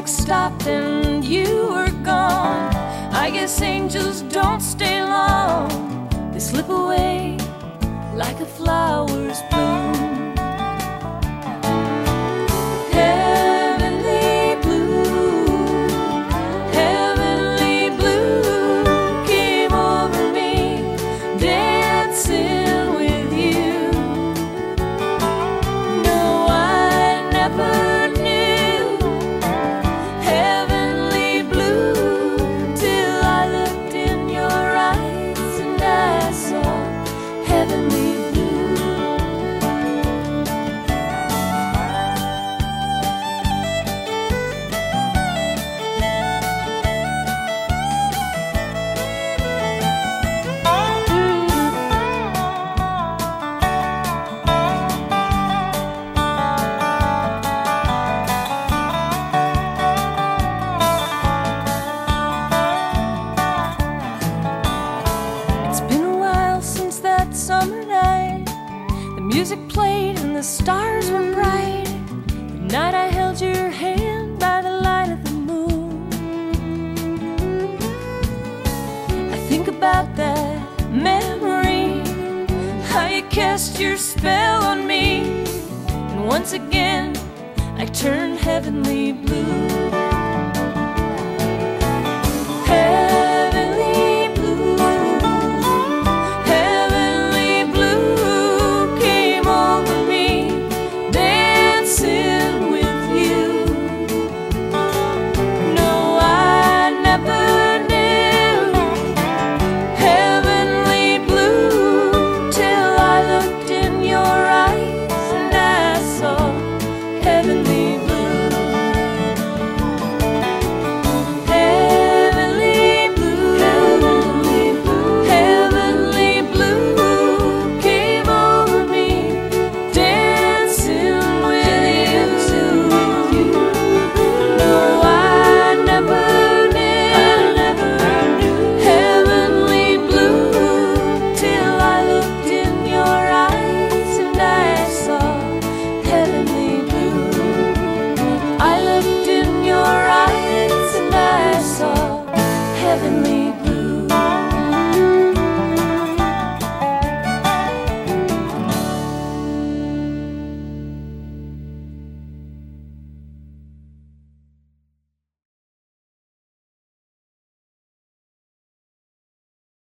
music stopped and you were gone. I guess angels don't stay long. They slip away like a flower's bloom. Heavenly blue, heavenly blue came over me, dancing with you. No, I never knew heavenly blue till I looked in your eyes and I saw heavenly blue. It's been a while since that summer night. The music played and the stars were bright. The night I held your hand by the light of the moon. I think about that memory, how you cast your spell on me, and once again I turned heavenly blue.